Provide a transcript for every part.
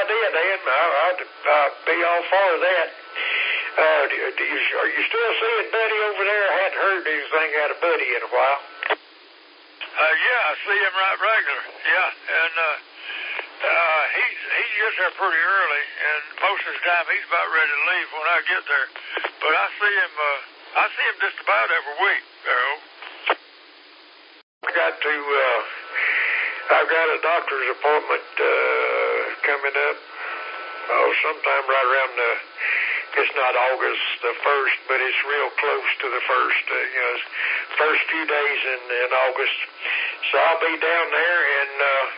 idea, Dan. I'll be all for that. Are you still seeing Buddy over there? I hadn't heard anything out of Buddy in a while. Yeah, I see him right regular. Yeah, and he gets there pretty early, and most of the time he's about ready to leave when I get there. But I see him just about every week, Harold. I've got a doctor's appointment coming up. Sometime right around it's not August the 1st, but it's real close to the 1st, first few days in August. So I'll be down there, and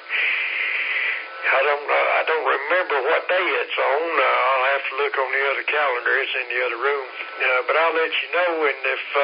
I don't remember what day it's on. I'll have to look on the other calendar. It's in the other room. But I'll let you know, and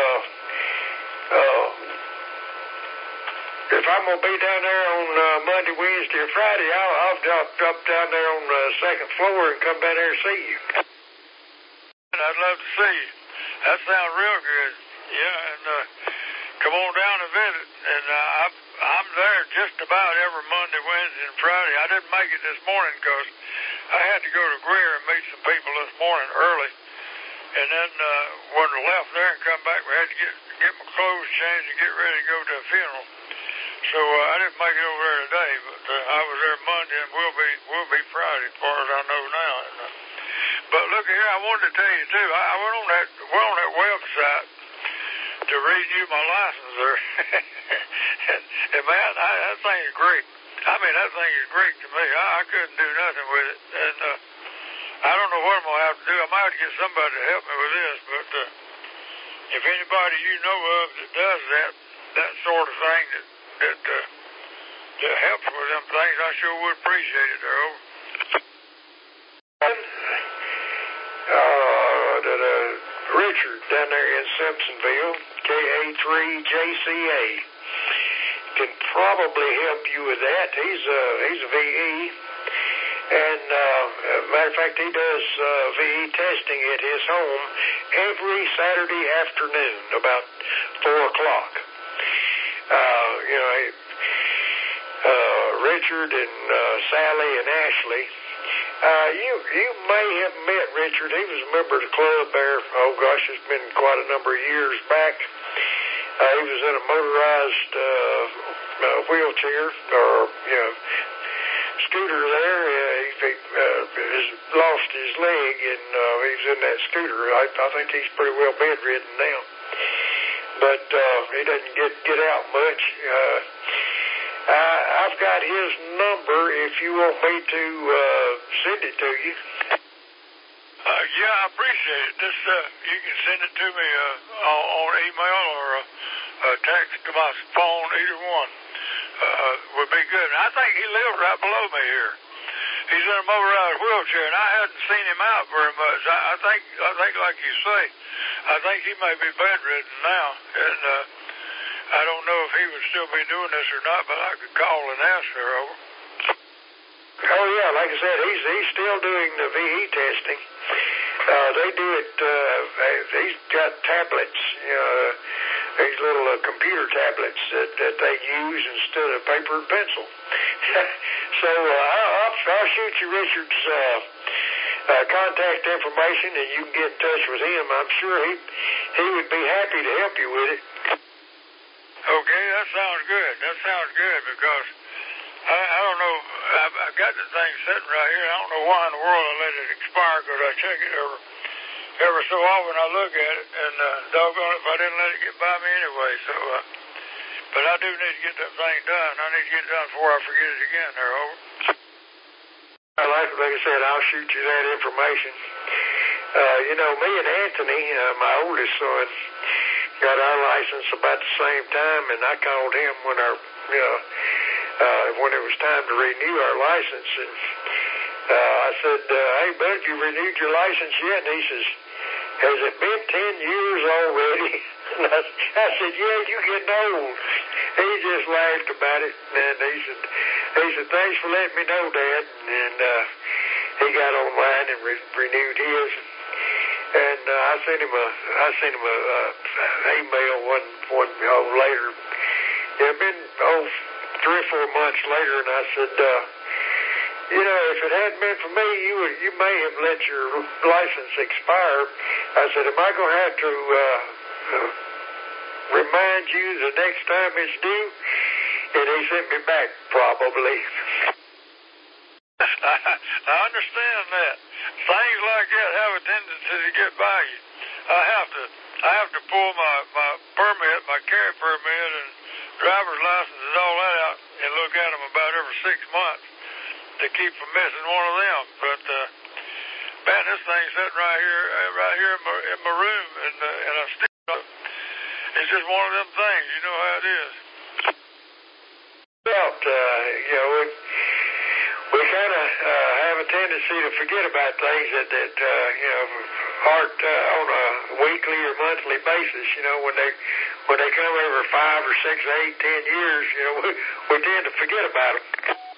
if I'm going to be down there on Monday, Wednesday, or Friday, I'll drop down there on the second floor and come down there and see you. I'd love to see you. That sounds real good. Yeah, and come on down and visit. And I'm there just about every Monday, Wednesday, and Friday. I didn't make it this morning because I had to go to Greer and meet some people this morning early. And then when we left there and come back, we had to get my clothes changed and get ready to go to a funeral. So I didn't make it over there today, but I was there Monday, and we'll be Friday as far as I know now. And, but look here, I wanted to tell you too. I went on that website to renew my license there, and man, that thing is great. I mean, that thing is great to me. I couldn't do nothing with it, and I don't know what I'm gonna have to do. I might have to get somebody to help me with this, but if anybody you know of that does that sort of thing that helps with them things, I sure would appreciate it, Earl. Richard down there in Simpsonville, KA3JCA, can probably help you with that. He's a VE, and matter of fact, he does VE testing at his home every Saturday afternoon about 4:00. Richard and Sally and Ashley. You may have met Richard. He was a member of the club there. Oh gosh, it's been quite a number of years back. He was in a motorized wheelchair or scooter there. He lost his leg, and he's in that scooter. I think he's pretty well bedridden now, but he doesn't get out much. I've got his number if you want me to send it to you. Yeah, I appreciate it. Just you can send it to me on email or text to my phone. Either one would be good. And I think he lives right below me here. He's in a motorized wheelchair, and I hadn't seen him out very much. I think like you say, I think he may be bedridden now, and I don't know if he would still be doing this or not, but I could call and ask her over. Oh yeah, like I said, he's still doing the VE testing. They do it. He's got tablets, these little computer tablets that they use instead of paper and pencil. So I'll shoot you Richard's contact information, and you can get in touch with him. I'm sure he would be happy to help you with it. Okay, that sounds good. That sounds good because I don't know. I've got the thing sitting right here. I don't know why in the world I let it expire because I check it every so often. I look at it, and doggone it if I didn't let it get by me anyway. So, but I do need to get that thing done. I need to get it done before I forget it again. There, over. Like I said, I'll shoot you that information. Me and Anthony, my oldest son, got our license about the same time, and I called him when when it was time to renew our license, and I said, "Hey, bud, you renewed your license yet?" And he says, "Has it been 10 years already?" And I said, "Yeah, you're getting old." He just laughed about it, and he said, "Thanks for letting me know, Dad." And he got online and renewed his. And I sent him a email one later. It had been 3 or 4 months later, and I said, if it hadn't been for me, you may have let your license expire. I said, am I going to have to remind you the next time it's due? And he sent me back, probably. I understand that. Things like that have a tendency to get by you. I have to pull my permit, my carry permit, and driver's license and all that out and look at them about every 6 months to keep from missing one of them. But man, this thing's sitting right here in my room, and I'm still. It's just one of them things. You know how it is. Well, we kind of have a tendency to forget about things that aren't on a weekly or monthly basis. When they come every 5 or 6, 8, 10 years, we tend to forget about them.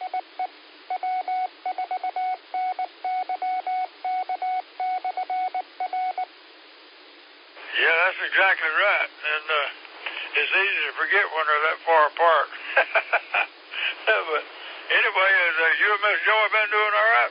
Yeah, that's exactly right. And it's easy to forget when they're that far apart. But anyway, you and Miss Joy been doing all right?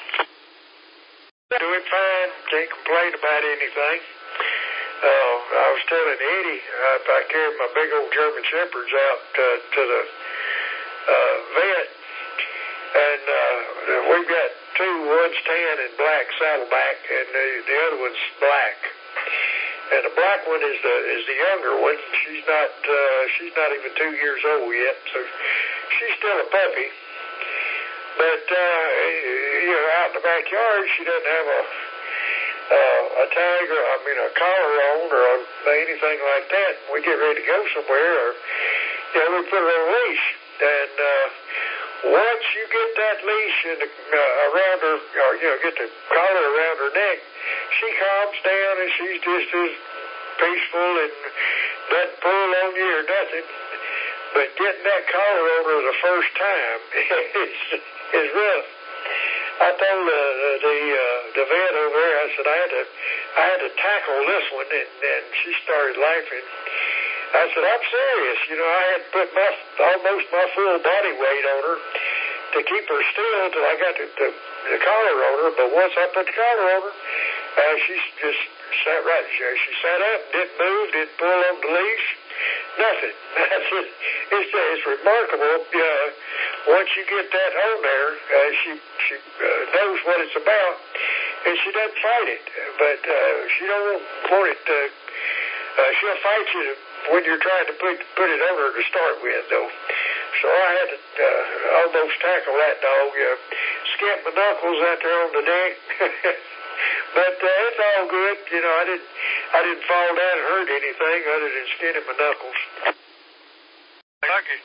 Doing fine. Can't complain about anything. I was telling Eddie, I carried my big old German Shepherds out to the vet, and we've got two. One's tan and black saddleback, and the other one's black. And the black one is the younger one. She's not even 2 years old yet, so she's still a puppy. But out in the backyard, she doesn't have a tag or a collar on or anything like that. We get ready to go somewhere, or we put her on a leash. And once you get that leash around her, or get the collar around her neck, she calms down and she's just as peaceful and doesn't pull on you or nothing. But getting that collar on her the first time is rough. I told the vet over there, I said I had to tackle this one, and she started laughing. I said, I'm serious. I had to put almost my full body weight on her to keep her still until I got the collar on her. But once I put the collar on her, she just sat right. She sat up, didn't move, didn't pull on the leash, nothing. It's remarkable. Once you get that on there, she knows what it's about, and she doesn't fight it. But she don't want it. She'll fight you when you're trying to put it on her to start with, though. So I had to almost tackle that dog. Skip my knuckles out there on the deck. But it's all good. I didn't fall down and hurt anything other than skinning my knuckles. Lucky.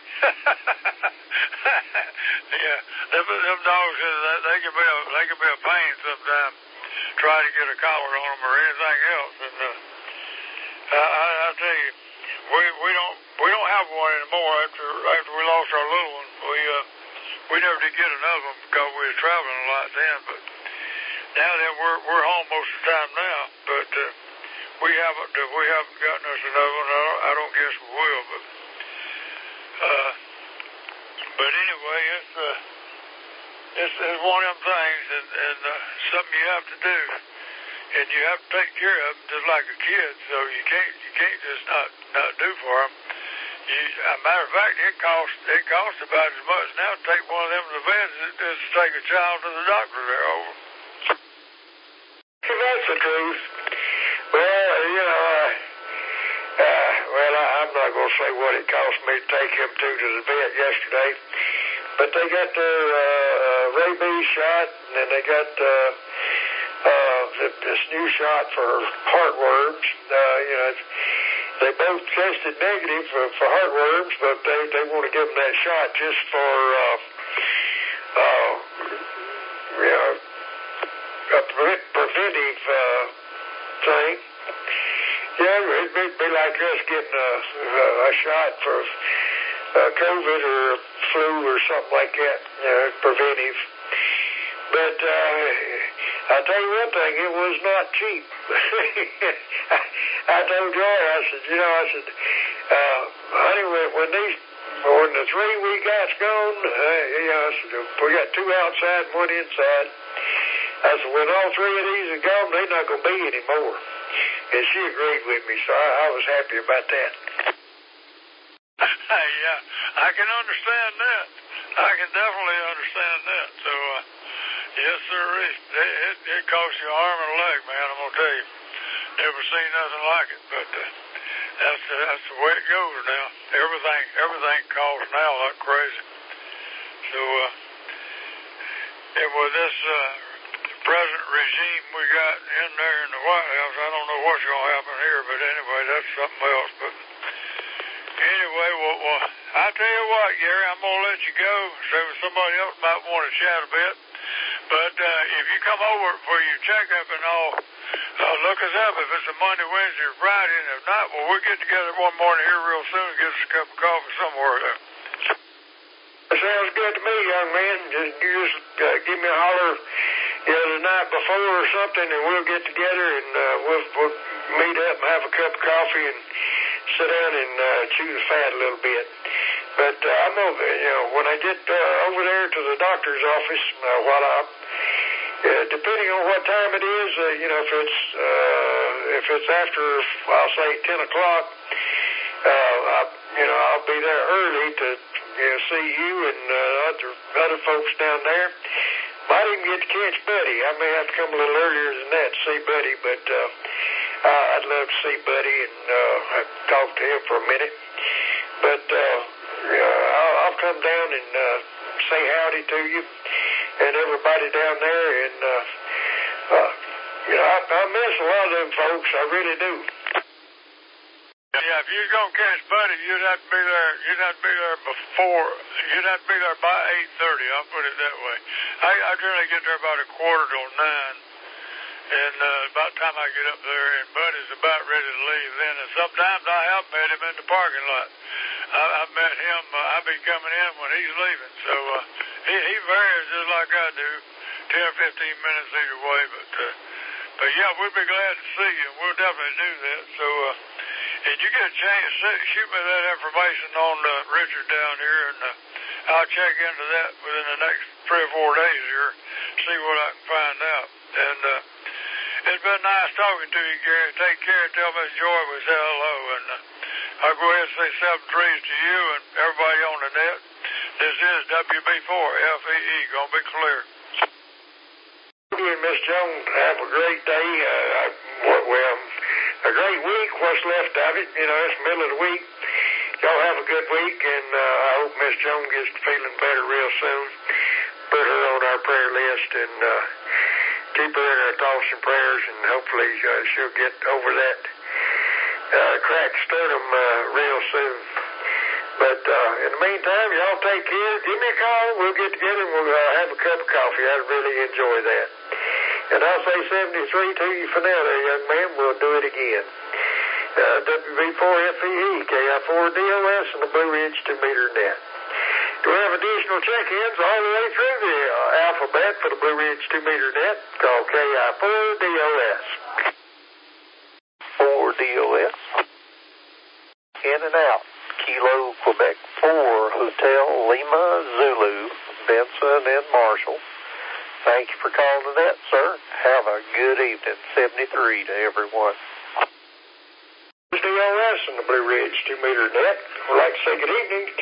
Yeah, them dogs, they can be a pain sometimes. Try to get a collar on them or anything else, and I tell you, we don't have one anymore after we lost our little one. We never did get another one because we were traveling a lot then, but now that we're home most of the time now, but we haven't gotten us another one. I don't guess we will, but anyway, it's one of them things, and something you have to do, and you have to take care of them just like a kid. So you can't just not do for them. As a matter of fact, it costs about as much now to take one of them to the vet as to take a child to the doctor there over. That's the truth. Well, I'm not going to say what it cost me to take him to the vet yesterday, but they got their rabies shot, and then they got this new shot for heartworms. They both tested negative for heartworms, but they want to give them that shot just for a preventive thing. It'd be like us getting a shot for COVID or flu or something like that, preventive. But I'll tell you one thing, it was not cheap. I told Joy, I said, honey, when these when the 3 we got's gone, we got 2 outside and 1 inside. I said, when all 3 of these are gone, they're not going to be anymore. And she agreed with me, so I was happy about that. Yeah, I can understand that. I can definitely understand that. So, yes, sir. It costs you an arm and a leg, man. I'm gonna tell you. Never seen nothing like it, but that's the way it goes now. Everything costs now like crazy. So, with this present regime we got in there in the White House, I don't know what's gonna happen here, but anyway, that's something else. But anyway, well, I tell you what, Gary, I'm gonna let you go. So somebody else might want to chat a bit. But if you come over for your checkup and all, look us up if it's a Monday, Wednesday, or Friday. And if not, well, we'll get together one morning here real soon and get us a cup of coffee somewhere there. Sounds good to me, young man. Just give me a holler, the night before or something, and we'll get together and we'll meet up and have a cup of coffee and sit down and chew the fat a little bit. But I'm over, when I get over there to the doctor's office, depending on what time it is, if it's after, I'll say 10 o'clock, I'll be there early to see you and other folks down there. Might even get to catch Buddy. I may have to come a little earlier than that to see Buddy, but I'd love to see Buddy and talk to him for a minute. But I'll come down and say howdy to you and everybody down there. And I miss a lot of them folks. I really do. Yeah, if you're gonna catch Buddy, you'd have to be there. You'd have to be there before. You'd have to be there by 8:30. I'll put it that way. I generally get there about 8:45, and about the time I get up there, and Buddy's about ready to leave then. And sometimes I have met him in the parking lot. I've met him. I'll be coming in when he's leaving. So he varies just like I do, 10 or 15 minutes either way. But yeah, we'd be glad to see you. We'll definitely do that. So. Did you get a chance to shoot me that information on Richard down here, and I'll check into that within the next 3 or 4 days here, see what I can find out. And it's been nice talking to you, Gary. Take care. Tell Miss Joy we say hello, and I'll go ahead and say 7 trees to you and everybody on the net. This is WB4 FEE. Gonna be clear. You and Miss Jones have a great day. A great week, what's left of it. It's the middle of the week. Y'all have a good week, and I hope Miss Jones gets feeling better real soon. Put her on our prayer list and keep her in our thoughts and prayers, and hopefully she'll get over that cracked sternum real soon. But in the meantime, y'all take care. Give me a call. We'll get together and we'll have a cup of coffee. I'd really enjoy that. And I'll say 73 to you for now there, young man. We'll do it again. WB4FEE, KI4DOS, and the Blue Ridge 2-meter net. Do we have additional check-ins all the way through the alphabet for the Blue Ridge 2-meter net? Call KI4DOS. 4DOS. In and out. Kilo, Quebec 4, Hotel Lima, Zulu, Benson, and Marshall. Thank you for calling the net, sir. Have a good evening. 73 to everyone. DOS and the Blue Ridge 2-meter net. We'd like to say good evening to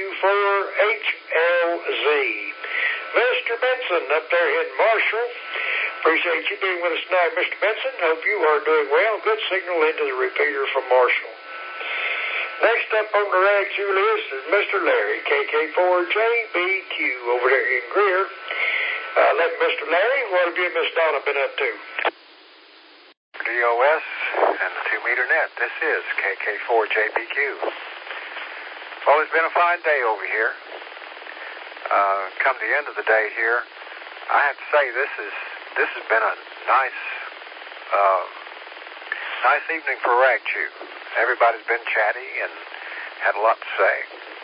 KQ4HLZ. Mr. Benson up there in Marshall. Appreciate you being with us tonight, Mr. Benson. Hope you are doing well. Good signal into the repeater from Marshall. Next up on the rag shoe list is Mr. Larry, KK4JBQ over there in Greer. Let Mr. Larry, what have you and Miss Donna been up to? DOS and the 2-meter net. This is KK4JBQ. Well, it's been a fine day over here. Come the end of the day here, I have to say this has been a nice evening for rag chew. Everybody's been chatty and had a lot to say.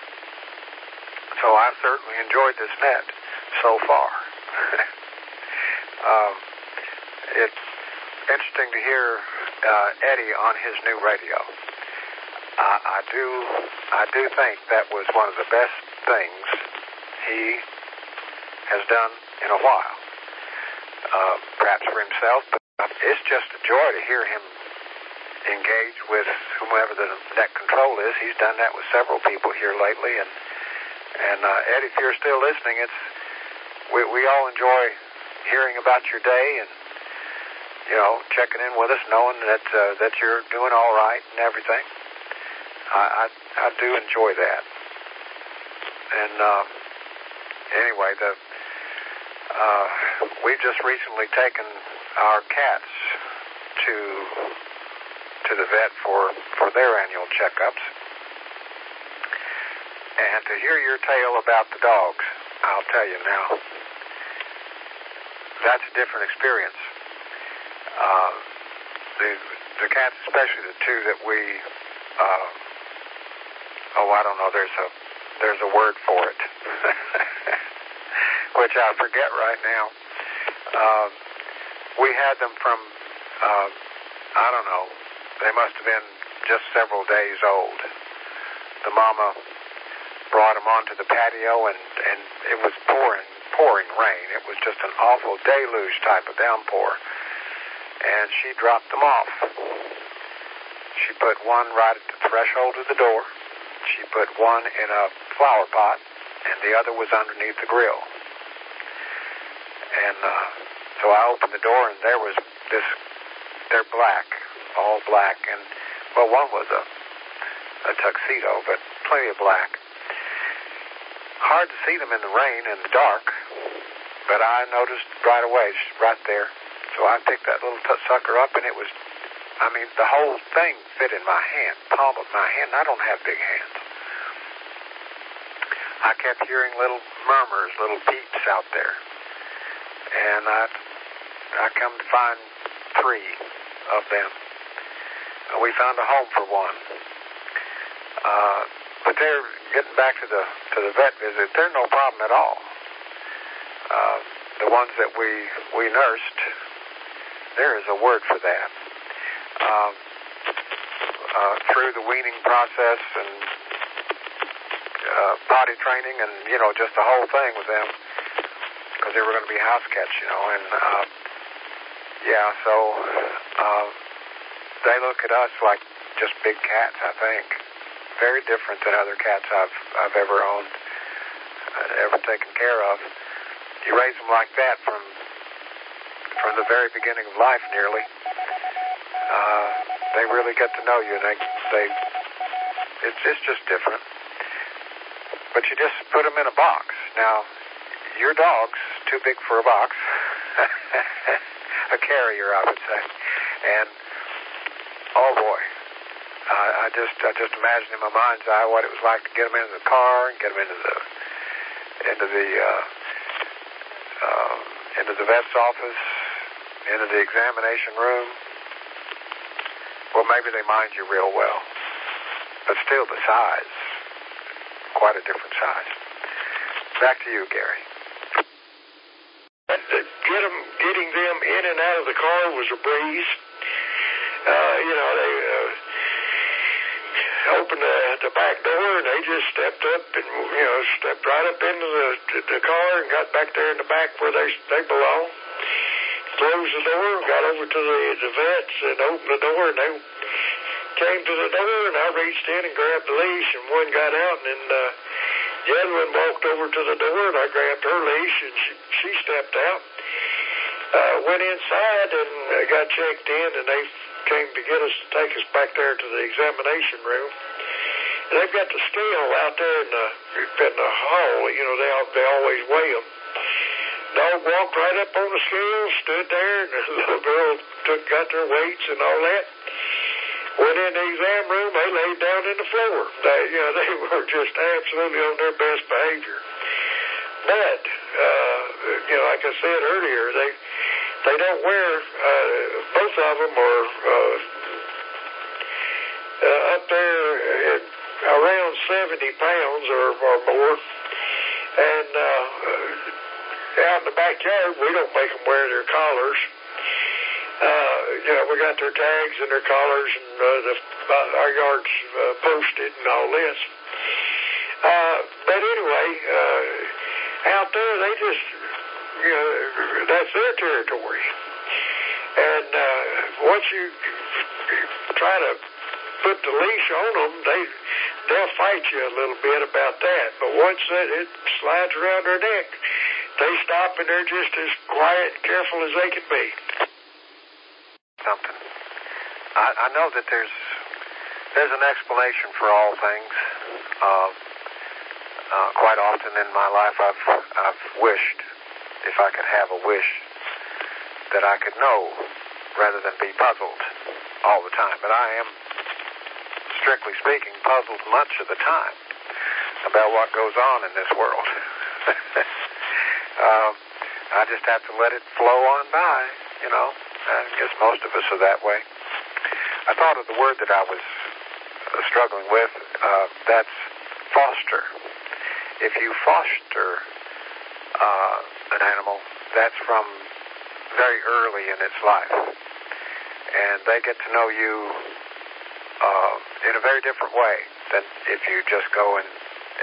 So I've certainly enjoyed this net so far. It's interesting to hear Eddie on his new radio. I do think that was one of the best things he has done in a while. Perhaps for himself, but it's just a joy to hear him engage with whomever the net control is. He's done that with several people here lately, and Ed, if you're still listening, we all enjoy hearing about your day and checking in with us, knowing that you're doing all right and everything. I do enjoy that. And anyway, we've just recently taken our cats to the vet for their annual checkups. And to hear your tale about the dogs, I'll tell you now, that's a different experience. The cats, especially the two that we, I don't know, there's a word for it, which I forget right now. We had them from, I don't know, they must have been just several days old. The mama brought them onto the patio, and it was pouring rain. It was just an awful deluge type of downpour. And she dropped them off. She put one right at the threshold of the door. She put one in a flower pot, and the other was underneath the grill. And so I opened the door, and there was they're black, all black. And, well, one was a tuxedo, but plenty of black. Hard to see them in the rain and the dark, but I noticed right away, right there. So I picked that little sucker up, and it was, the whole thing fit in my hand, palm of my hand. I don't have big hands. I kept hearing little murmurs, little peeps out there. And I come to find 3 of them. We found a home for one. But they're getting back to the vet visit. They're no problem at all. The ones that we nursed, there is a word for that. Through the weaning process and potty training and, just the whole thing with them, because they were going to be house cats, and so they look at us like just big cats, I think. Very different than other cats I've ever owned, ever taken care of. You raise them like that from the very beginning of life, nearly. They really get to know you, and it's just different. But you just put them in a box. Now, your dog's too big for a box, a carrier, I would say. And oh boy, I just imagine in my mind's eye what it was like to get them into the car and get them into the vet's office, into the examination room. Well, maybe they mind you real well, but still the size, quite a different size. Back to you, Gary. Getting them in and out of the car was a breeze. They opened the back door, and they just stepped up and stepped right up into the car and got back there in the back where they belong. Closed the door and got over to the vets and opened the door, and they came to the door, and I reached in and grabbed the leash, and one got out, and then the other one walked over to the door, and I grabbed her leash, and she stepped out. Went inside and got checked in, and they came to get us to take us back there to the examination room. And they've got the scale out there in the hall. They always weigh them. Dog walked right up on the scale, stood there, and the little girl got their weights and all that. Went in the exam room, they laid down in the floor. They were just absolutely on their best behavior. But, like I said earlier, they don't wear, both of them are up there at around 70 pounds or more. And out in the backyard, we don't make them wear their collars. we got their tags and their collars and our yards posted and all this. But anyway, out there they just, that's their territory. And once you try to put the leash on them, they'll fight you a little bit about that. But once it slides around their neck, they stop and they're just as quiet and careful as they can be. Something. I know that there's an explanation for all things. Quite often in my life, I've wished, if I could have a wish, that I could know rather than be puzzled all the time. But I am, strictly speaking, puzzled much of the time about what goes on in this world. I just have to let it flow on by, I guess most of us are that way. I thought of the word that I was struggling with. That's foster. If you foster an animal, that's from very early in its life. And they get to know you in a very different way than if you just go and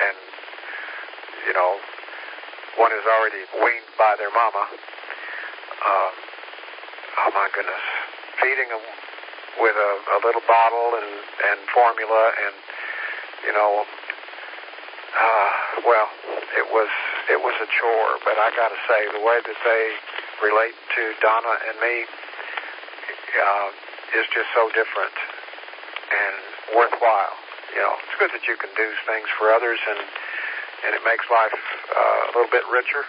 one is already weaned by their mama. Oh my goodness. Feeding them with a little bottle and formula and, it was a chore, but I got to say, the way that they relate to Donna and me is just so different and worthwhile. It's good that you can do things for others, and it makes life a little bit richer.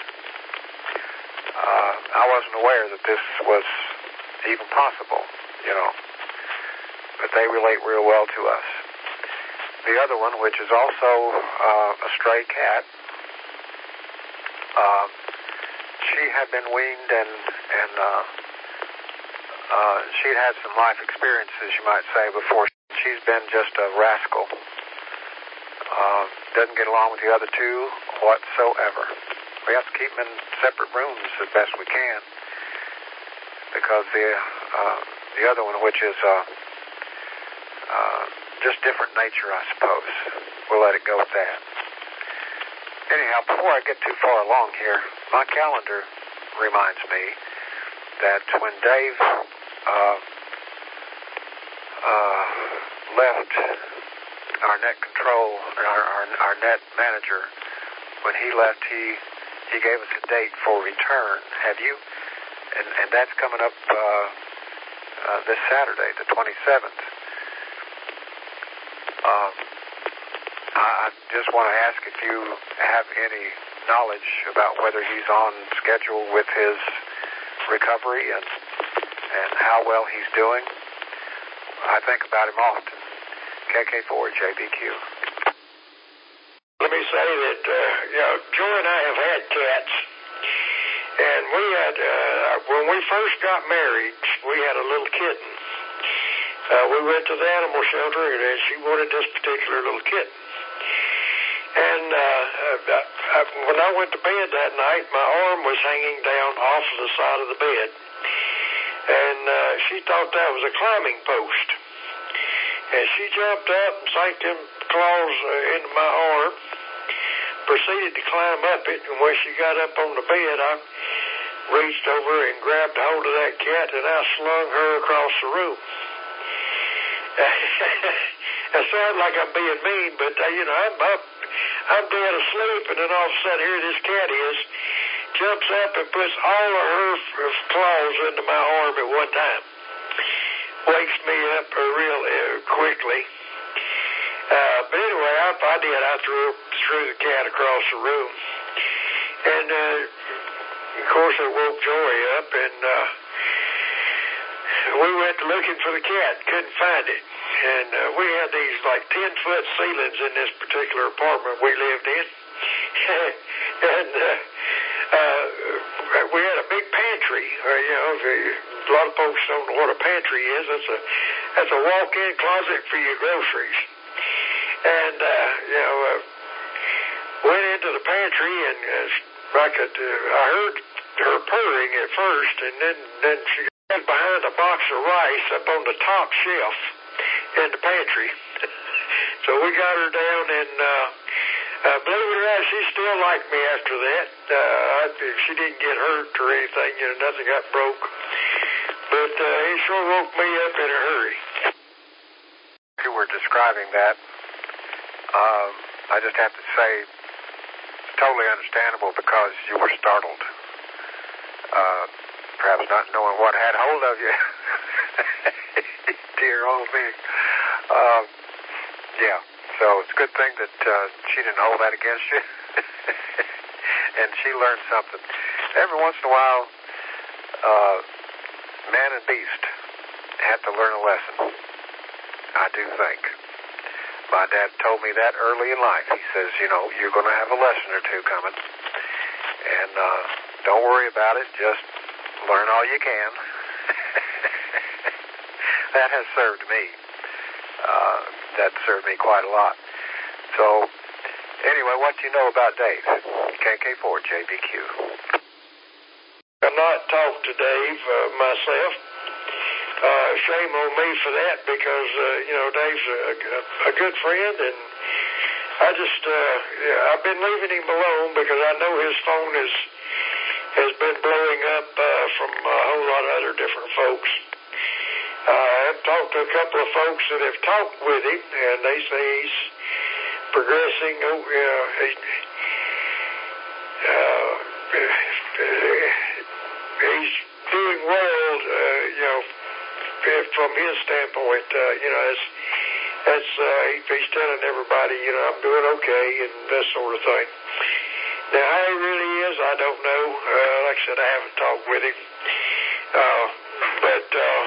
I wasn't aware that this was even possible, but they relate real well to us. The other one, which is also a stray cat, she had been weaned and she'd had some life experiences, you might say, before. She's been just a rascal. Doesn't get along with the other two whatsoever. We have to keep them in separate rooms as best we can, because the other one, which is just different nature, I suppose, we'll let it go with that. Anyhow, before I get too far along here, my calendar reminds me that when Dave left our net control, our net manager, when he left, he gave us a date for return. Have you? And that's coming up this Saturday, the 27th. I just want to ask if you have any knowledge about whether he's on schedule with his recovery and how well he's doing. I think about him often. KK4 JBQ. Let me say that, Joy and I have had cats, and we had, when we first got married, we had a little kitten. We went to the animal shelter, and she wanted this particular little kitten. And when I went to bed that night, my arm was hanging down off of the side of the bed, and she thought that was a climbing post. And she jumped up and sank them claws into my arm, proceeded to climb up it, and when she got up on the bed, I reached over and grabbed hold of that cat, and I slung her across the room. It sounds like I'm being mean, but, I'm dead asleep, and then all of a sudden, here this cat is, jumps up and puts all of her claws into my arm at one time. Wakes me up real quickly. But anyway, I did. I threw the cat across the room. And, of course, it woke Joy up, and we went looking for the cat. Couldn't find it. And we had these, 10-foot ceilings in this particular apartment we lived in. And we had a big pantry. A lot of folks don't know what a pantry is. That's a walk-in closet for your groceries. And, went into the pantry, and I heard her purring at first, and then she behind a box of rice up on the top shelf in the pantry. So we got her down, and believe it or not, she still liked me after that. She didn't get hurt or anything, nothing got broke. But it sure woke me up in a hurry. You were describing that. I just have to say, it's totally understandable because you were startled. Perhaps not knowing what had hold of you. Dear old me. Yeah, so it's a good thing that she didn't hold that against you. And she learned something. Every once in a while, man and beast have to learn a lesson. I do think. My dad told me that early in life. He says, you're going to have a lesson or two coming. And don't worry about it. Just learn all you can. That has served me. That served me quite a lot. So, anyway, what do you know about Dave? KK4 JBQ. I've not talked to Dave myself. Shame on me for that because, Dave's a good friend, and I've been leaving him alone because I know his phone has been blowing up from a whole lot of other different folks. I've talked to a couple of folks that have talked with him, and they say he's progressing. He's doing well, from his standpoint. He's telling everybody, I'm doing okay, and that sort of thing. Now, how he really is, I don't know. Like I said, I haven't talked with him. But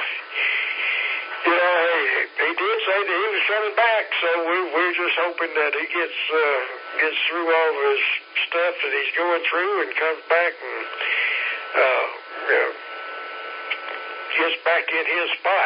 he did say that he was coming back, so we're just hoping that he gets through all of his stuff that he's going through and comes back and gets back in his spot.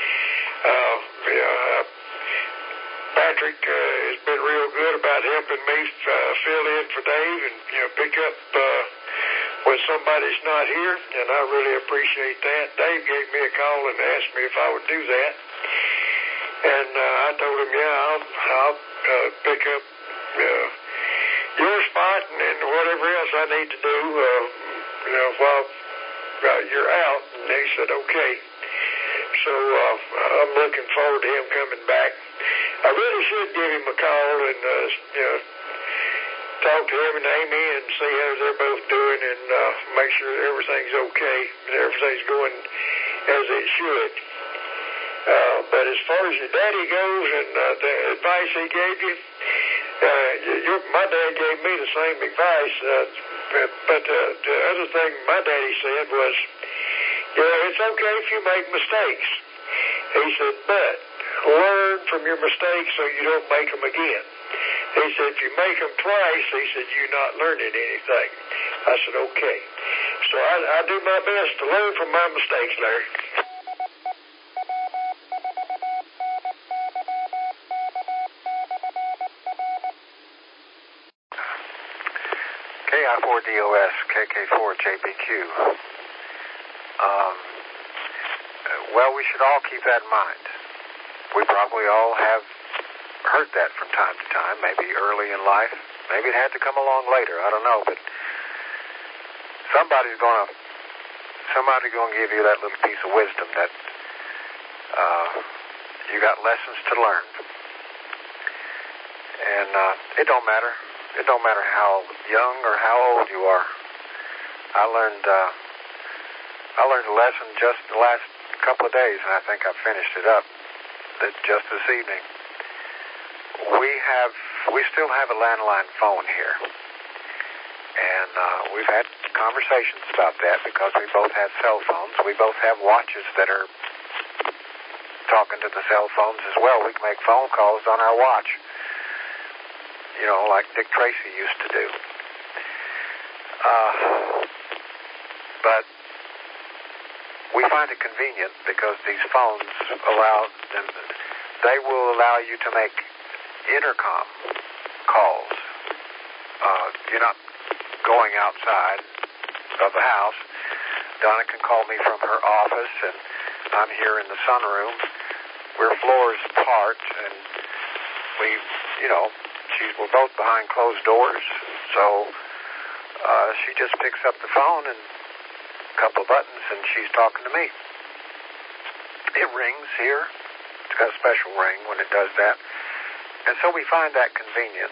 Patrick has been real good about helping me fill in for Dave and pick up when somebody's not here, and I really appreciate that. Dave gave me a call and asked me if I would do that, and I told him, I'll pick up your spot and whatever else I need to do while you're out. And he said, okay. So I'm looking forward to him coming back. I really should give him a call and talk to him and Amy and see how they're both doing and make sure everything's okay and everything's going as it should. But as far as your daddy goes and the advice he gave you, my dad gave me the same advice. But the other thing my daddy said was, it's okay if you make mistakes. He said, but learn from your mistakes so you don't make them again. He said, if you make them twice, he said, you're not learning anything. I said, okay. So I do my best to learn from my mistakes, Larry. KI4DOS, KK4JBQ. Well, we should all keep that in mind. We probably all have heard that from time to time, maybe early in life. Maybe it had to come along later. I don't know, but somebody's going to give you that little piece of wisdom that you got lessons to learn. And it don't matter. It don't matter how young or how old you are. I learned a lesson just the last couple of days, and I think I finished it up just this evening. We still have a landline phone here, and we've had conversations about that because we both have cell phones. We both have watches that are talking to the cell phones as well. We can make phone calls on our watch, like Dick Tracy used to do. But we find it convenient because these phones they will allow you to make intercom calls. You're not going outside of the house, Donna can call me from her office, and I'm here in the sunroom. We're floors apart, and we're both behind closed doors, so she just picks up the phone and a couple of buttons, and she's talking to me. It rings here. It's got a special ring when it does that, and so we find that convenient.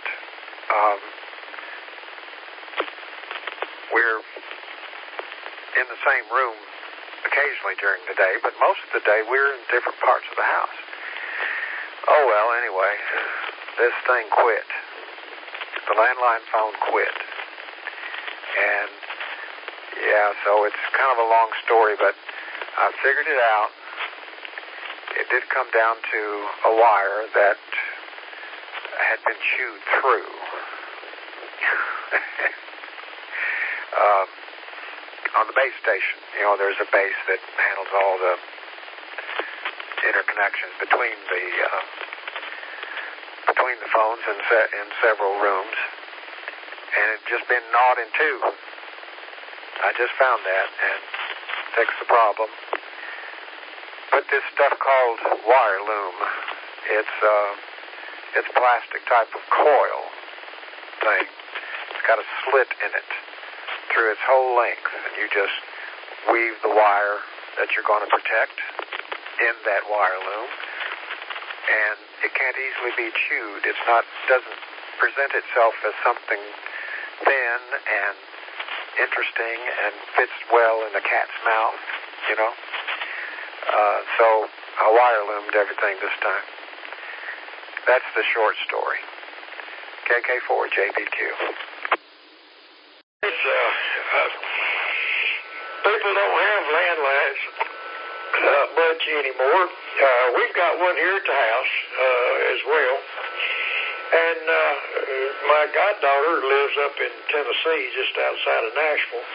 We're in the same room occasionally during the day, but most of the day we're in different parts of the house. Oh, well, anyway, this thing quit. The landline phone quit. And, yeah, so it's kind of a long story, but I figured it out. It did come down to a wire that had been chewed through. On the base station, there's a base that handles all the interconnections between the phones in several rooms, and it just been gnawed in two. I just found that and fixed the problem. Put this stuff called wire loom. It's plastic type of coil thing. It's got a slit in it through its whole length, and you just weave the wire that you're going to protect in that wire loom, and it can't easily be chewed. Doesn't present itself as something thin and interesting and fits well in a cat's mouth, so I wire loomed everything this time. That's the short story. KK4 JBQ. People don't have landlines much anymore. We've got one here at the house as well. And my goddaughter lives up in Tennessee, just outside of Nashville.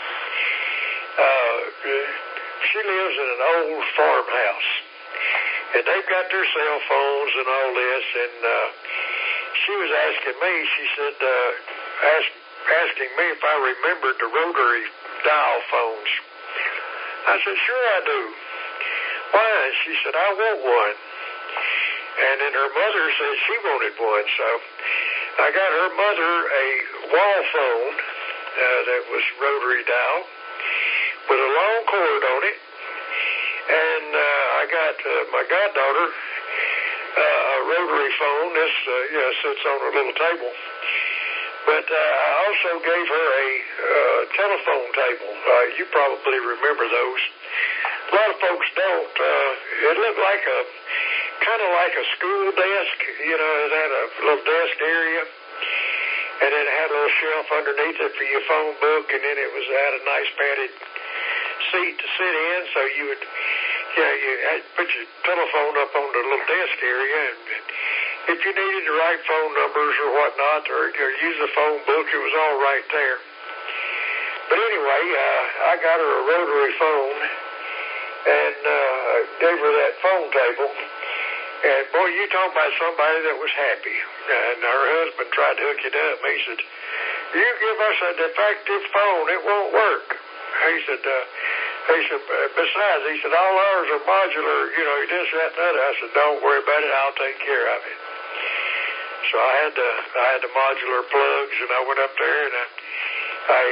She lives in an old farmhouse. And they've got their cell phones and all this. And she was asking me, she said, asking me if I remembered the rotary dial phones. I said, sure I do. Why? She said, I want one. And then her mother said she wanted one. So I got her mother a wall phone that was rotary dial with a long cord on it. And I got my goddaughter a rotary phone. This sits on a little table. But I also gave her a telephone table. You probably remember those. A lot of folks don't. It looked like kind of like a school desk. It had a little desk area, and then it had a little shelf underneath it for your phone book, and then it had a nice padded seat to sit in, so you would, you had to put your telephone up on the little desk area, and if you needed to write phone numbers or whatnot, or use a phone book, it was all right there. But anyway, I got her a rotary phone, and gave her that phone table. And boy, you talk about somebody that was happy. And her husband tried to hook it up. He said, you give us a defective phone, it won't work. He said, besides, he said, all ours are modular, this, that, and that. I said, don't worry about it, I'll take care of it. So I had the modular plugs, and I went up there, and I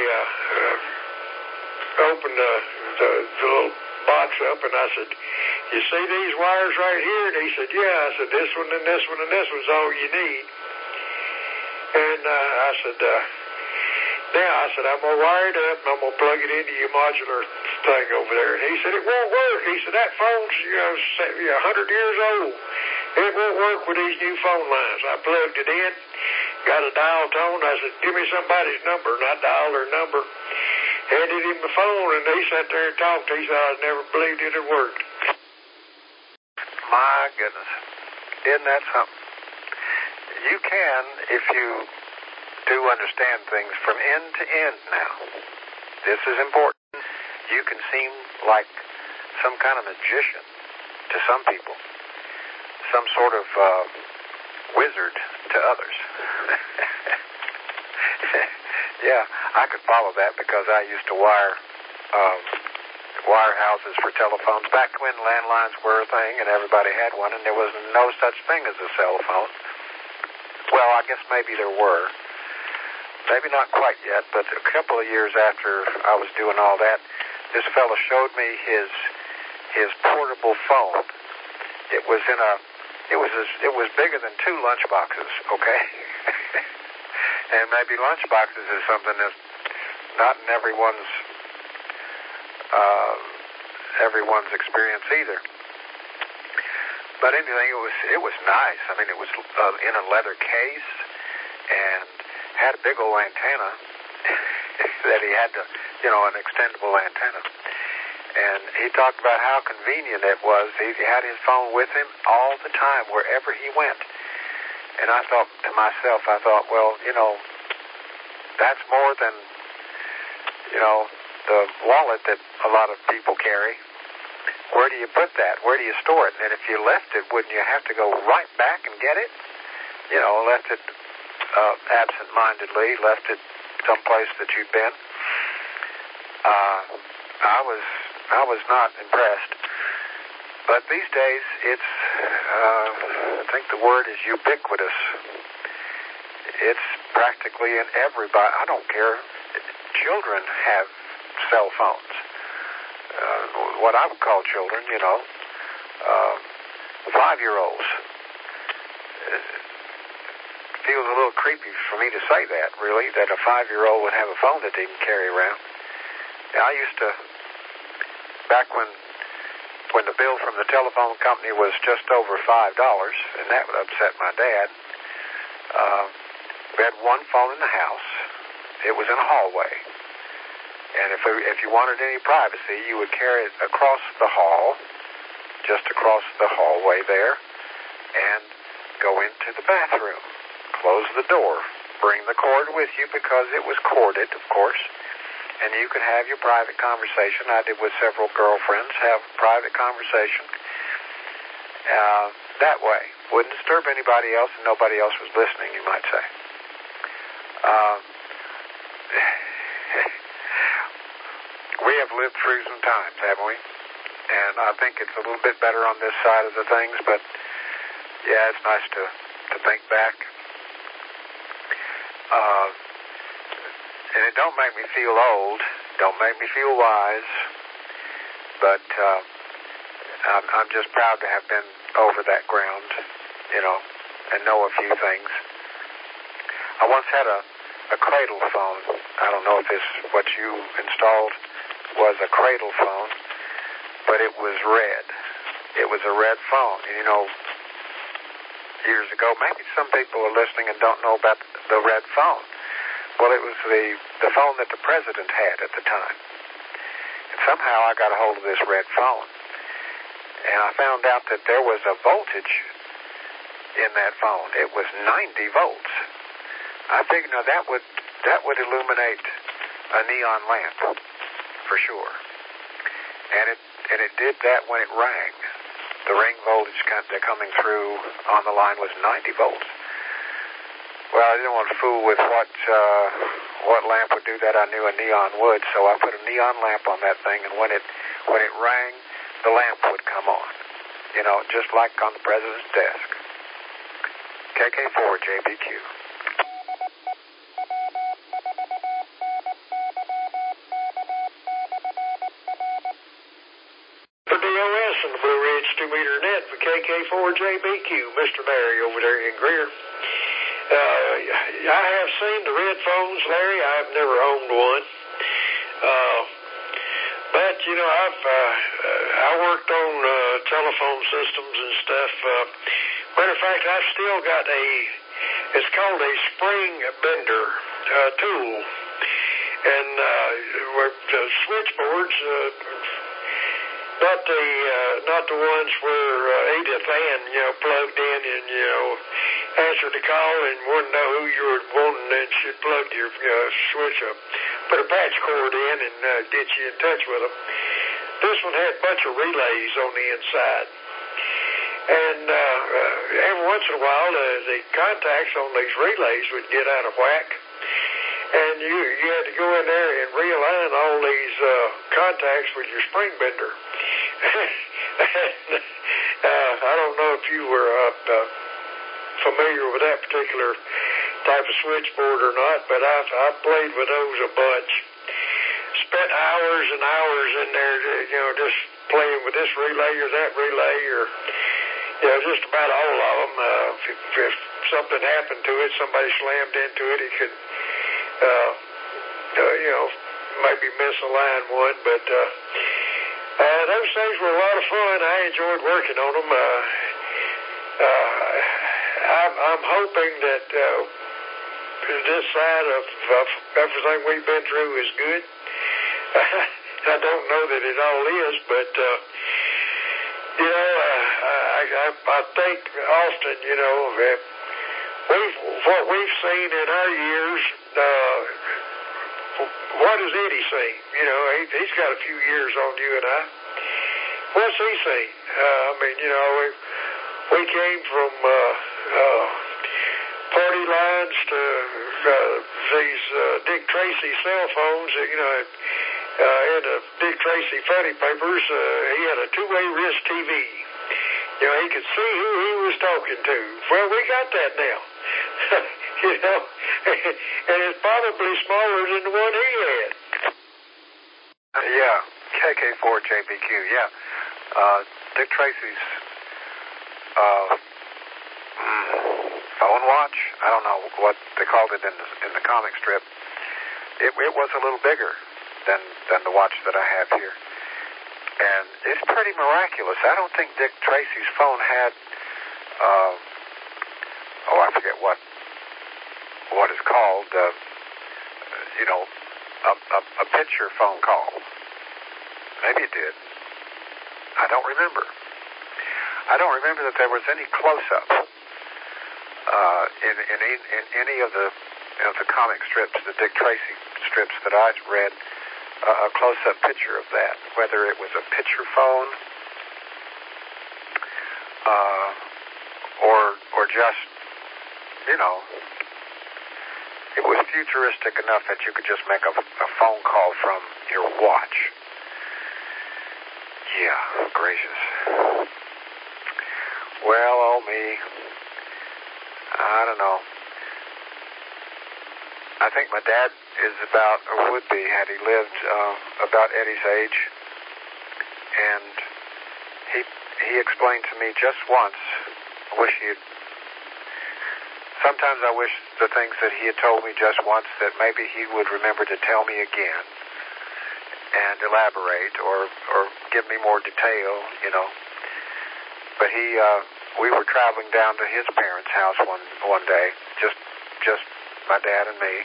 opened the little box up, and I said, you see these wires right here? And he said, yeah. I said, this one and this one and this one's all you need. And I said, I'm going to wire it up, and I'm going to plug it into your modular thing over there. And he said, it won't work. He said, that phone's 100 years old. It won't work with these new phone lines. I plugged it in, got a dial tone. I said, give me somebody's number. And I dialed her number, handed him the phone, and he sat there and talked. He said, I never believed it had worked. My goodness. Isn't that something? You can, if you do understand things from end to end now. This is important. You can seem like some kind of magician to some people, some sort of wizard to others. Yeah, I could follow that because I used to wire wire houses for telephones, back when landlines were a thing and everybody had one, and there was no such thing as a cell phone. Well, I guess maybe there were. Maybe not quite yet, but a couple of years after I was doing all that, this fellow showed me his portable phone. It was bigger than 2 lunchboxes, okay? And maybe lunchboxes is something that's not in everyone's experience either. But anything, it was nice. I mean, it was in a leather case and had a big old antenna that he had to, an extendable antenna. And he talked about how convenient it was. He had his phone with him all the time, wherever he went. And I thought to myself, well, that's more than, the wallet that a lot of people carry. Where do you put that? Where do you store it? And if you left it, wouldn't you have to go right back and get it? Left it absent-mindedly, left it someplace that you'd been. I was not impressed. But these days, it's, I think the word is ubiquitous. It's practically in everybody. I don't care. Children have cell phones. What I would call children, 5-year-olds. It feels a little creepy for me to say that, really, that a 5-year-old would have a phone that they can carry around. I used to, back when the bill from the telephone company was just over $5, and that would upset my dad, we had one phone in the house. It was in a hallway. And if you wanted any privacy, you would carry it across the hall, just across the hallway there, and go into the bathroom. Close the door. Bring the cord with you because it was corded, of course. And you could have your private conversation. I did with several girlfriends, have private conversation that way. Wouldn't disturb anybody else, and nobody else was listening, you might say. We have lived through some times, haven't we? And I think it's a little bit better on this side of the things, but yeah, it's nice to think back. And it don't make me feel old, don't make me feel wise, but I'm just proud to have been over that ground, and know a few things. I once had a cradle phone. I don't know if what you installed was a cradle phone, but it was red. It was a red phone. And, years ago, maybe some people are listening and don't know about the red phone. Well, it was the phone that the president had at the time. And somehow I got a hold of this red phone. And I found out that there was a voltage in that phone. It was 90 volts. I figured, that would illuminate a neon lamp, for sure. And it did that when it rang. The ring voltage coming through on the line was 90 volts. Well, I didn't want to fool with what lamp would do that. I knew a neon would, so I put a neon lamp on that thing, and when it rang, the lamp would come on. Just like on the president's desk. KK4 JBQ. For DOS and the Blue Ridge 2-meter net for KK4JBQ, Mr. Barry over there in Greer. I have seen the red phones, Larry. I've never owned one. But, I worked on telephone systems and stuff. Matter of fact, I've still got it's called a spring bender tool. And the switchboards, not the ones where Edith Ann, plugged in and, answered the call and wanted to know who you were wanting, and she'd plug your switch up, put a patch cord in and get you in touch with them. This one had a bunch of relays on the inside. And every once in a while, the contacts on these relays would get out of whack. and you had to go in there and realign all these contacts with your spring bender. I don't know if you were familiar with that particular type of switchboard or not, but I've played with those a bunch. Spent hours and hours in there, just playing with this relay or that relay, or just about all of them. If something happened to it, somebody slammed into it, it could, maybe misalign one. But those things were a lot of fun. I enjoyed working on them. I'm hoping that this side of everything we've been through is good. I don't know that it all is, but I think often, what we've seen in our years. What has Eddie seen? He's got a few years on you and I. What's he seen? We came from party lines to these Dick Tracy cell phones. In the Dick Tracy funny papers, he had a two-way wrist TV. He could see who he was talking to. Well, we got that now. And it's probably smaller than the one he had. Yeah, KK4JBQ, yeah. Dick Tracy's phone watch, I don't know what they called it in the comic strip. It was a little bigger than the watch that I have here. And it's pretty miraculous. I don't think Dick Tracy's phone had, I forget what it's called, a picture phone call. Maybe it did. I don't remember. I don't remember that there was any close-up in any of the comic strips, the Dick Tracy strips that I read, a close-up picture of that, whether it was a picture phone or just, it was futuristic enough that you could just make a phone call from your watch. Yeah, gracious. Well, oh me. I don't know. I think my dad is about, or would be, had he lived about Eddie's age. And he explained to me just once, sometimes I wish the things that he had told me just once that maybe he would remember to tell me again and elaborate or give me more detail, But we were traveling down to his parents' house one day, just my dad and me.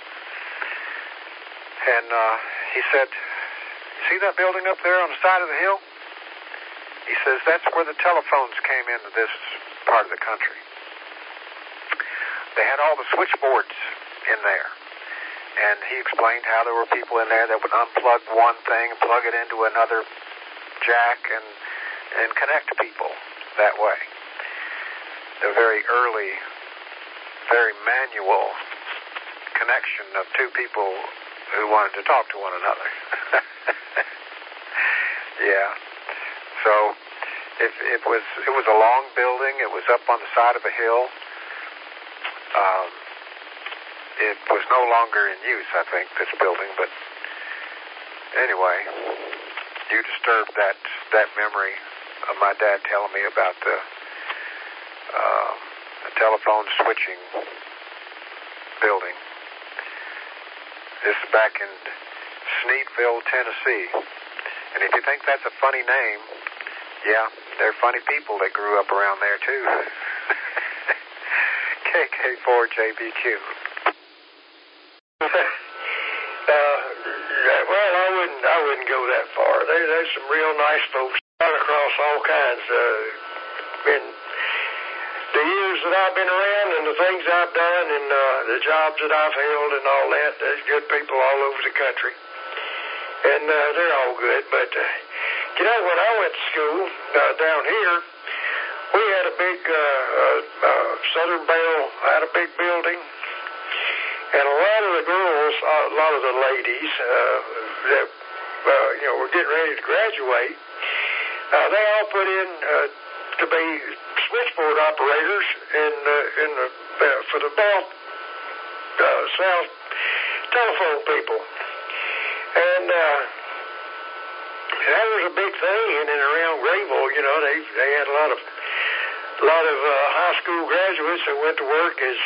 And he said, "See that building up there on the side of the hill?" He says, "That's where the telephones came into this part of the country. They had all the switchboards in there." And he explained how there were people in there that would unplug one thing and plug it into another jack and connect people that way. The very early, very manual connection of two people who wanted to talk to one another. Yeah. So it was a long building. It was up on the side of a hill. It was no longer in use, I think, this building, but anyway, you disturbed that memory of my dad telling me about the telephone switching building. This is back in Sneedville, Tennessee. And if you think that's a funny name, yeah, there are funny people that grew up around there too. KK4JBQ. Well, I wouldn't go that far. There's some real nice folks run across all kinds. In the years that I've been around and the things I've done and the jobs that I've held and all that, there's good people all over the country. And they're all good. But, when I went to school down here, we had a big Southern Bell, had a big building. And a lot of the girls, a lot of the ladies that were getting ready to graduate, they all put in to be switchboard operators for the Bell South telephone people. And that was a big thing in and around Grayville. They had a lot of high school graduates that went to work as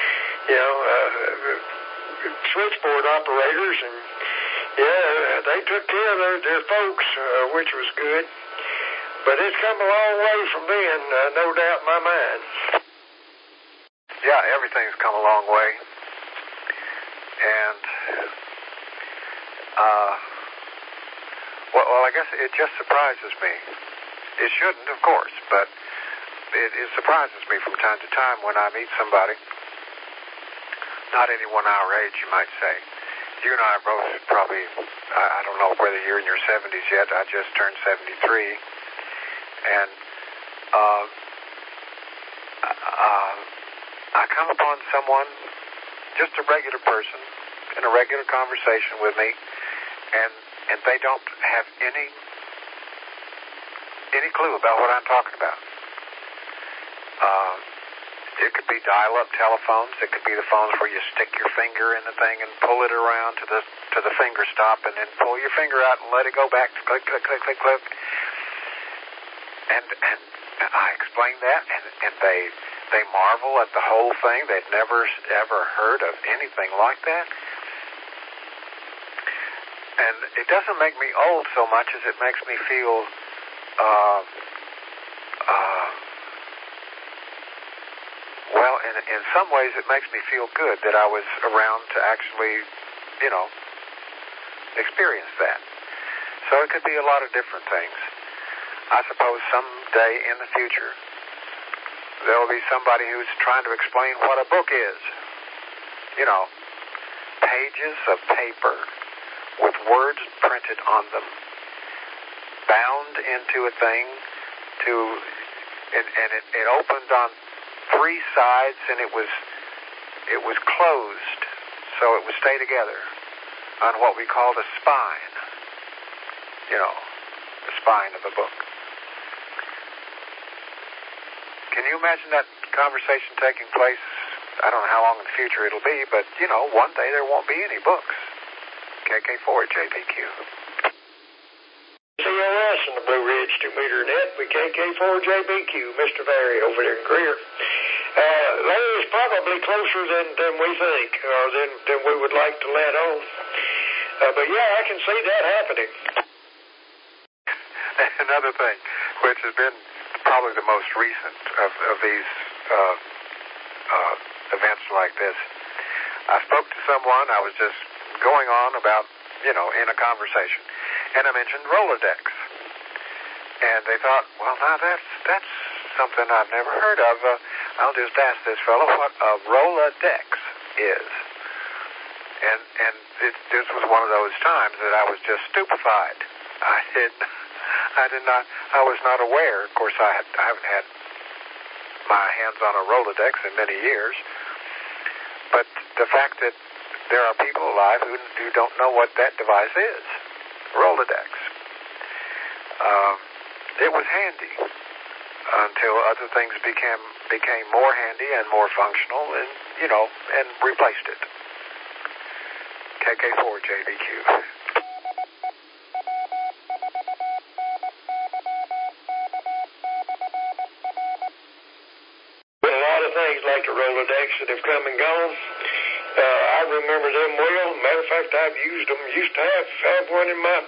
switchboard operators, and they took care of their folks, which was good. But it's come a long way from then, no doubt in my mind. Yeah, everything's come a long way. And, well, I guess it just surprises me. It shouldn't, of course, but it surprises me from time to time when I meet somebody, not anyone our age, you might say. You and I are both probably, I don't know whether you're in your 70s yet. I just turned 73. And I come upon someone, just a regular person, in a regular conversation with me, and they don't have any clue about what I'm talking about. It could be dial-up telephones. It could be the phones where you stick your finger in the thing and pull it around to the finger stop, and then pull your finger out and let it go back to click, click, click, click, click. And I explained that, and they marvel at the whole thing. They've never ever heard of anything like that. And it doesn't make me old so much as it makes me feel well, in some ways it makes me feel good that I was around to actually, experience that. So it could be a lot of different things. I suppose someday in the future there will be somebody who's trying to explain what a book is. Pages of paper with words printed on them, bound into a thing and it opened on 3 sides, and it was closed, so it would stay together on what we call the spine. The spine of a book. Can you imagine that conversation taking place? I don't know how long in the future it'll be, but, one day there won't be any books. KK4 JBQ. COS in the Blue Ridge 2-meter net with KK4 JBQ, Mr. Barry over there in Greer. Larry's probably closer than we think, or than we would like to let on. But yeah, I can see that happening. Another thing, which has been probably the most recent of these events like this, I spoke to someone. I was just going on about, in a conversation, and I mentioned Rolodex, and they thought, well, now that's something I've never heard of. I'll just ask this fellow what a Rolodex is. And this was one of those times that I was just stupefied. I was not aware. Of course, I haven't had my hands on a Rolodex in many years, but the fact that there are people alive who don't know what that device is, Rolodex. It was handy until other things became more handy and more functional, and replaced it. KK4 JBQ. A lot of things like the Rolodex that have come and gone. I remember them well. Matter of fact, I've used them. Used to have one in my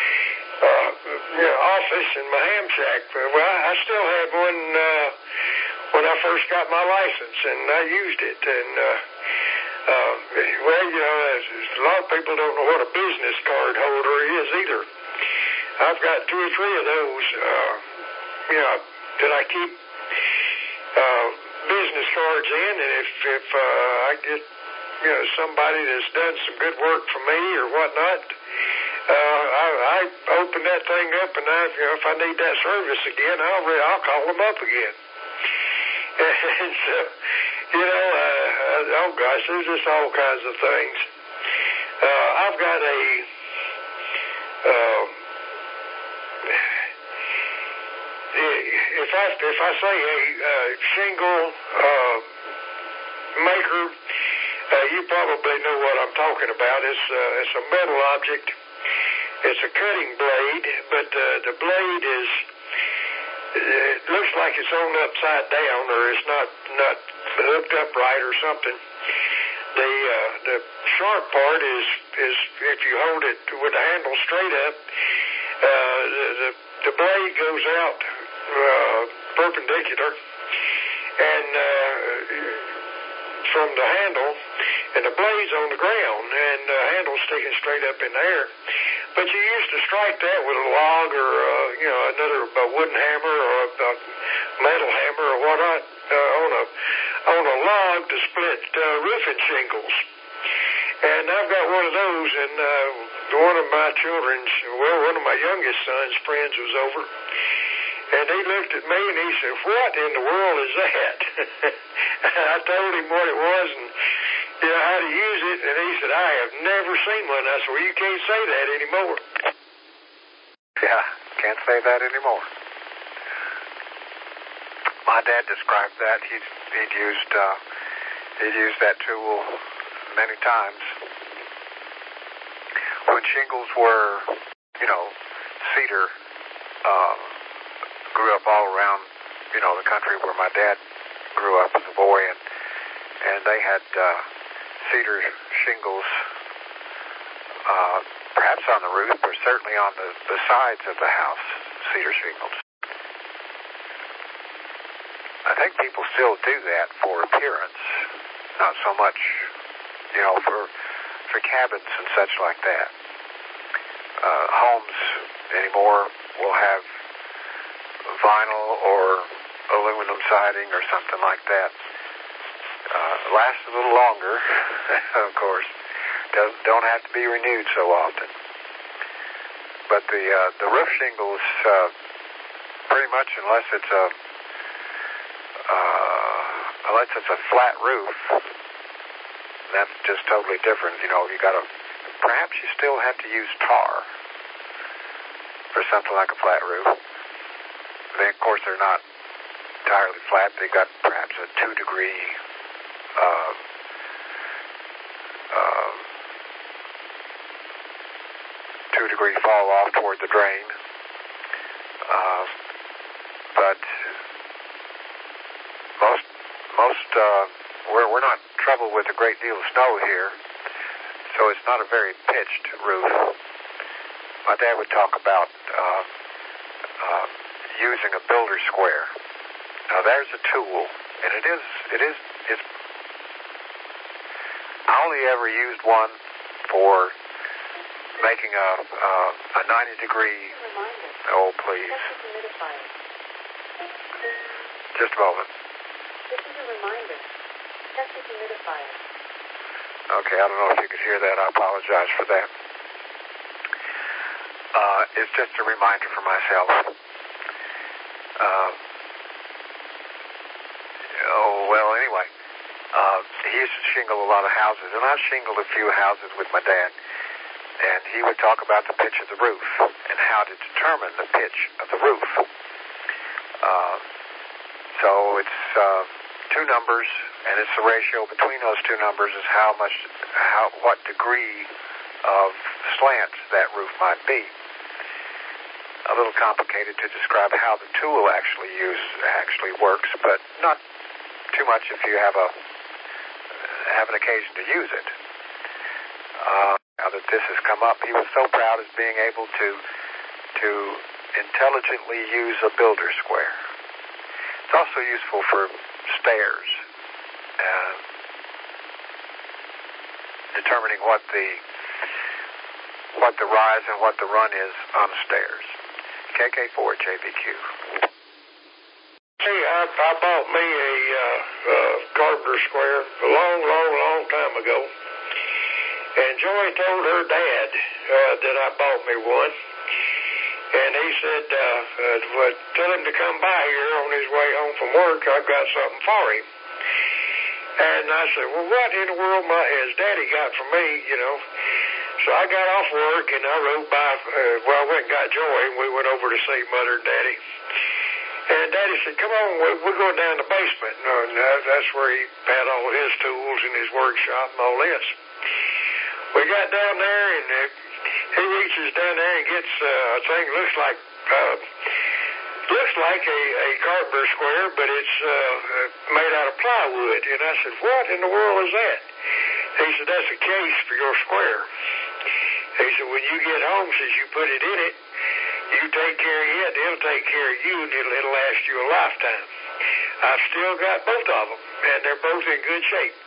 office in my ham shack. Well, I still had one when I first got my license, and I used it. And a lot of people don't know what a business card holder is either. I've got 2 or 3 of those. That I keep business cards in, and if I get somebody that's done some good work for me or whatnot, I open that thing up, and if I need that service again, I'll call them up again. And so, oh gosh, there's just all kinds of things. I've got a if I say a shingle maker, you probably know what I'm talking about. It's a metal object. It's a cutting blade, but the blade is, it looks like it's on upside down, or it's not hooked up right or something. The sharp part is if you hold it with the handle straight up, the blade goes out perpendicular and from the handle, and the blade's on the ground, and the handle's sticking straight up in the air. But you used to strike that with a log or another wooden hammer or a metal hammer or whatnot on a log to split roofing shingles. And I've got one of those, and one of my one of my youngest son's friends was over, and he looked at me and he said, "What in the world is that?" And I told him what it was and how to use it, and he said, "I have never seen one." I said, "Well, you can't say that anymore." Yeah, can't say that anymore. My dad described that. He'd used that tool many times. When shingles were, cedar, grew up all around, the country where my dad grew up as a boy, and they had cedar shingles, perhaps on the roof, or certainly on the sides of the house, cedar shingles. I think people still do that for appearance, not so much, for cabins and such like that. Homes anymore will have vinyl or aluminum siding or something like that. Lasts a little longer, of course. Don't have to be renewed so often. But the roof shingles, pretty much, unless it's a flat roof, that's just totally different. Perhaps you still have to use tar for something like a flat roof. Then, of course, they're not entirely flat. They've got perhaps a 2-degree fall off toward the drain. But we're not troubled with a great deal of snow here, so it's not a very pitched roof. My dad would talk about using a builder square. Now there's a tool, and it's I only ever used one for making a 90-degree. Oh, please. Just a moment. This is a reminder. Check the humidifier. Okay, I don't know if you could hear that. I apologize for that. It's just a reminder for myself. Anyway, he used to shingle a lot of houses, and I've shingled a few houses with my dad, and he would talk about the pitch of the roof and how to determine the pitch of the roof. So it's two numbers, and it's the ratio between those two numbers is what degree of slant that roof might be. A little complicated to describe how the tool actually works, but not too much if you have an occasion to use it. Now that this has come up, he was so proud of being able to intelligently use a builder square. It's also useful for stairs, determining what the rise and what the run is on stairs. KK4 JBQ. Hey, I bought me a carpenter square a long time ago, and Joy told her dad that I bought me one, and he said, tell him to come by here on his way home from work. I've got something for him. And I said, well, what in the world has Daddy got for me, you know? So I got off work, and I rode by, I went and got Joy, and we went over to see Mother and Daddy. And Daddy said, come on, we're going down the basement. And that's where he had all his tools in his workshop and all this. We got down there, and he reaches down there and gets a thing looks like a carpenter square, but it's made out of plywood. And I said, what in the world is that? He said, that's a case for your square. He said, when you get home, since you put it in it, you take care of it, it'll take care of you, and it'll last you a lifetime. I've still got both of them, and they're both in good shape.